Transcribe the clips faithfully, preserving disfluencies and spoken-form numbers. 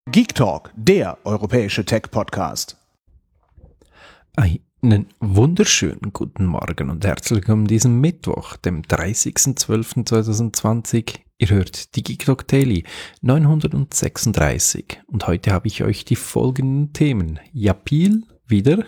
Geek Talk, der europäische Tech-Podcast. Einen wunderschönen guten Morgen und herzlich willkommen diesem Mittwoch, dem dreißigsten zwölften zweitausendzwanzig. Ihr hört die Geek Talk Daily neunhundertsechsunddreißig und heute habe ich euch die folgenden Themen. Yapil wieder,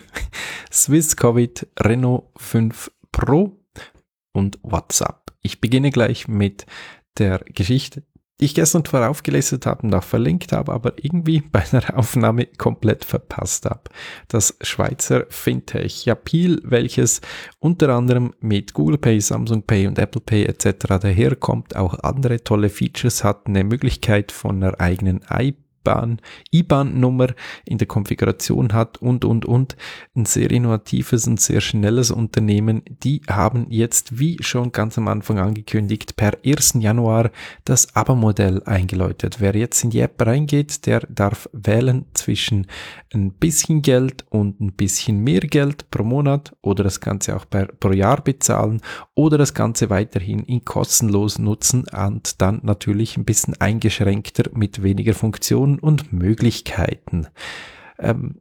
Swisscovid, Renault fünf Pro und WhatsApp. Ich beginne gleich mit der Geschichte, die ich gestern zwar aufgelistet habe und auch verlinkt habe, aber irgendwie bei einer Aufnahme komplett verpasst habe. Das Schweizer Fintech Yapil, welches unter anderem mit Google Pay, Samsung Pay und Apple Pay et cetera daherkommt, auch andere tolle Features hat, eine Möglichkeit von einer eigenen I B A N-Nummer in der Konfiguration hat und, und, und. Ein sehr innovatives und sehr schnelles Unternehmen. Die haben jetzt, wie schon ganz am Anfang angekündigt, per ersten Januar das Abo-Modell eingeläutet. Wer jetzt in die App reingeht, der darf wählen zwischen ein bisschen Geld und ein bisschen mehr Geld pro Monat oder das Ganze auch per, pro Jahr bezahlen oder das Ganze weiterhin in kostenlos nutzen und dann natürlich ein bisschen eingeschränkter mit weniger Funktionen und Möglichkeiten. Ähm,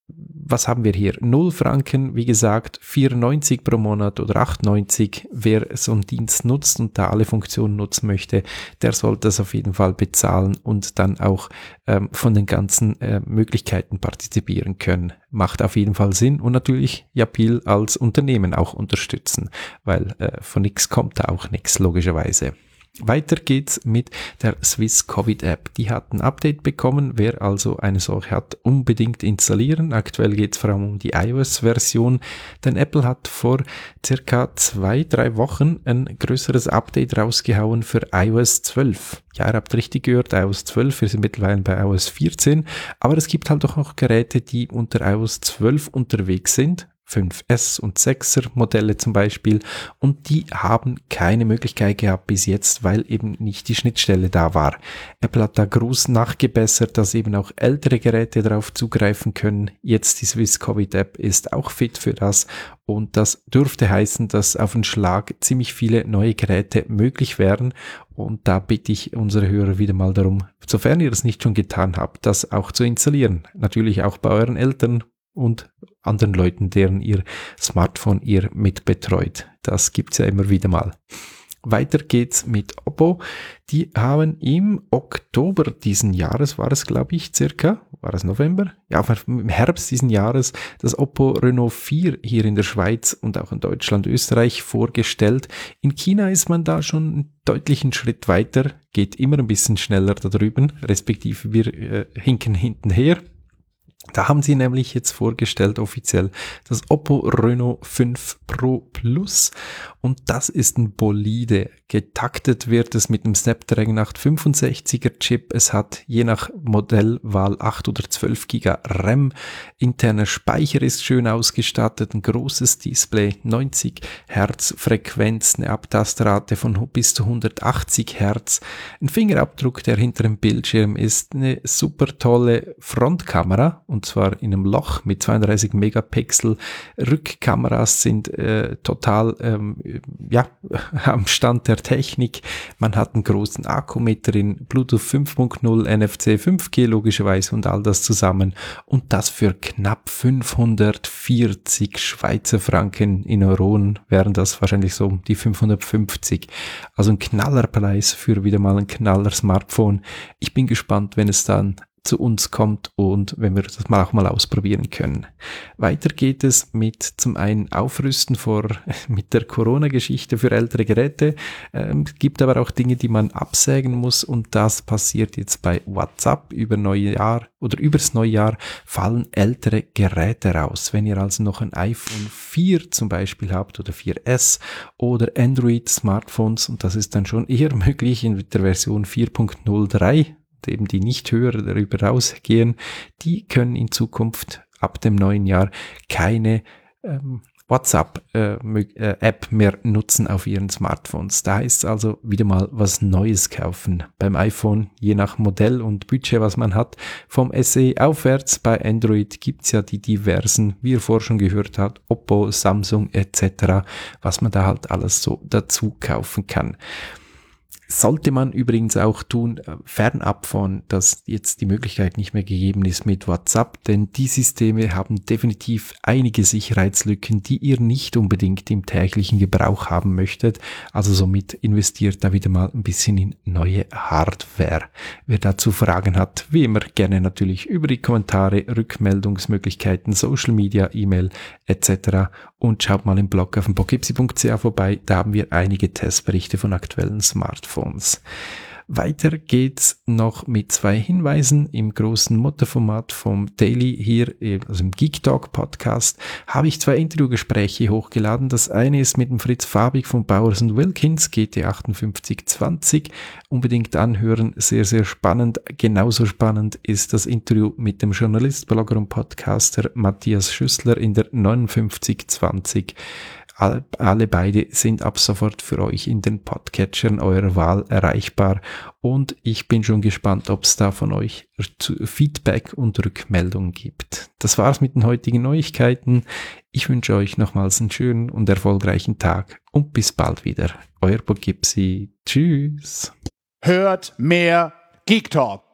was haben wir hier? null Franken, wie gesagt, vier neunzig pro Monat oder acht neunzig. Wer so einen Dienst nutzt und da alle Funktionen nutzen möchte, der sollte das auf jeden Fall bezahlen und dann auch ähm, von den ganzen äh, Möglichkeiten partizipieren können. Macht auf jeden Fall Sinn und natürlich Yapil als Unternehmen auch unterstützen, weil äh, von nichts kommt da auch nichts, logischerweise. Weiter geht's mit der Swisscovid App. Die hat ein Update bekommen. Wer also eine solche hat, unbedingt installieren. Aktuell geht's vor allem um die iOS-Version, denn Apple hat vor circa zwei, drei Wochen ein größeres Update rausgehauen für iOS zwölf. Ja, ihr habt richtig gehört, iOS zwölf, wir sind mittlerweile bei iOS vierzehn, aber es gibt halt auch noch Geräte, die unter iOS zwölf unterwegs sind. fünf S und sechser Modelle zum Beispiel, und die haben keine Möglichkeit gehabt bis jetzt, weil eben nicht die Schnittstelle da war. Apple hat da groß nachgebessert, dass eben auch ältere Geräte darauf zugreifen können. Jetzt die Swisscovid App ist auch fit für das und das dürfte heißen, dass auf einen Schlag ziemlich viele neue Geräte möglich wären, und da bitte ich unsere Hörer wieder mal darum, sofern ihr das nicht schon getan habt, das auch zu installieren. Natürlich auch bei euren Eltern und anderen Leuten, deren ihr Smartphone ihr mitbetreut. Das gibt's ja immer wieder mal. Weiter geht's mit Oppo. Die haben im Oktober diesen Jahres, war es glaube ich circa, war es November? Ja, im Herbst diesen Jahres das Oppo Reno vier hier in der Schweiz und auch in Deutschland, Österreich vorgestellt. In China ist man da schon einen deutlichen Schritt weiter, geht immer ein bisschen schneller da drüben, respektive wir äh, hinken hinten her. Da haben sie nämlich jetzt vorgestellt offiziell das Oppo Reno fünf Pro Plus, und das ist ein Bolide. Getaktet wird es mit dem Snapdragon achthundertfünfundsechziger Chip. Es hat je nach Modellwahl acht oder zwölf Gigabyte RAM. Interner Speicher ist schön ausgestattet, ein großes Display, neunzig Hertz Frequenz, eine Abtastrate von bis zu hundertachtzig Hertz, ein Fingerabdruck, der hinter dem Bildschirm ist, eine super tolle Frontkamera, und zwar in einem Loch mit zweiunddreißig Megapixel. Rückkameras sind äh, total ähm, ja, am Stand der Technik. Man hat einen großen Akku mit drin, Bluetooth fünf Punkt null, N F C fünf G logischerweise und all das zusammen. Und das für knapp fünfhundertvierzig Schweizer Franken. In Euronen wären das wahrscheinlich so die fünfhundertfünfzig. Also ein Knallerpreis für wieder mal ein Knaller-Smartphone. Ich bin gespannt, wenn es dann zu uns kommt und wenn wir das mal auch mal ausprobieren können. Weiter geht es mit zum einen Aufrüsten vor, mit der Corona-Geschichte für ältere Geräte. Ähm, es gibt aber auch Dinge, die man absägen muss, und das passiert jetzt bei WhatsApp. Über Neujahr oder übers Neujahr fallen ältere Geräte raus. Wenn ihr also noch ein iPhone vier zum Beispiel habt oder vier S oder Android-Smartphones, und das ist dann schon eher möglich in der Version vier Punkt null drei, eben die nicht höher darüber rausgehen, die können in Zukunft ab dem neuen Jahr keine ähm, WhatsApp-App äh, mehr nutzen auf ihren Smartphones. Da heißt es also wieder mal was Neues kaufen. Beim iPhone, je nach Modell und Budget, was man hat, vom S E aufwärts. Bei Android gibt's ja die diversen, wie ihr vorher schon gehört habt, Oppo, Samsung et cetera, was man da halt alles so dazu kaufen kann. Sollte man übrigens auch tun, fernab von, dass jetzt die Möglichkeit nicht mehr gegeben ist mit WhatsApp, denn die Systeme haben definitiv einige Sicherheitslücken, die ihr nicht unbedingt im täglichen Gebrauch haben möchtet. Also somit investiert da wieder mal ein bisschen in neue Hardware. Wer dazu Fragen hat, wie immer gerne natürlich über die Kommentare, Rückmeldungsmöglichkeiten, Social Media, E-Mail et cetera. Und schaut mal im Blog auf dem pogipsi punkt c h vorbei, da haben wir einige Testberichte von aktuellen Smartphones. Weiter geht's noch mit zwei Hinweisen im großen Mottoformat vom Daily hier, also im Geek Talk Podcast, habe ich zwei Interviewgespräche hochgeladen. Das eine ist mit dem Fritz Fabig von Bowers and Wilkins, G T achtundfünfzig zwanzig. Unbedingt anhören, sehr, sehr spannend. Genauso spannend ist das Interview mit dem Journalist, Blogger und Podcaster Matthias Schüssler in der neunundfünfzig zwanzig. Alle beide sind ab sofort für euch in den Podcatchern eurer Wahl erreichbar und ich bin schon gespannt, ob es da von euch Feedback und Rückmeldung gibt. Das war's mit den heutigen Neuigkeiten. Ich wünsche euch nochmals einen schönen und erfolgreichen Tag und bis bald wieder. Euer Pogipsi. Tschüss. Hört mehr Geek Talk.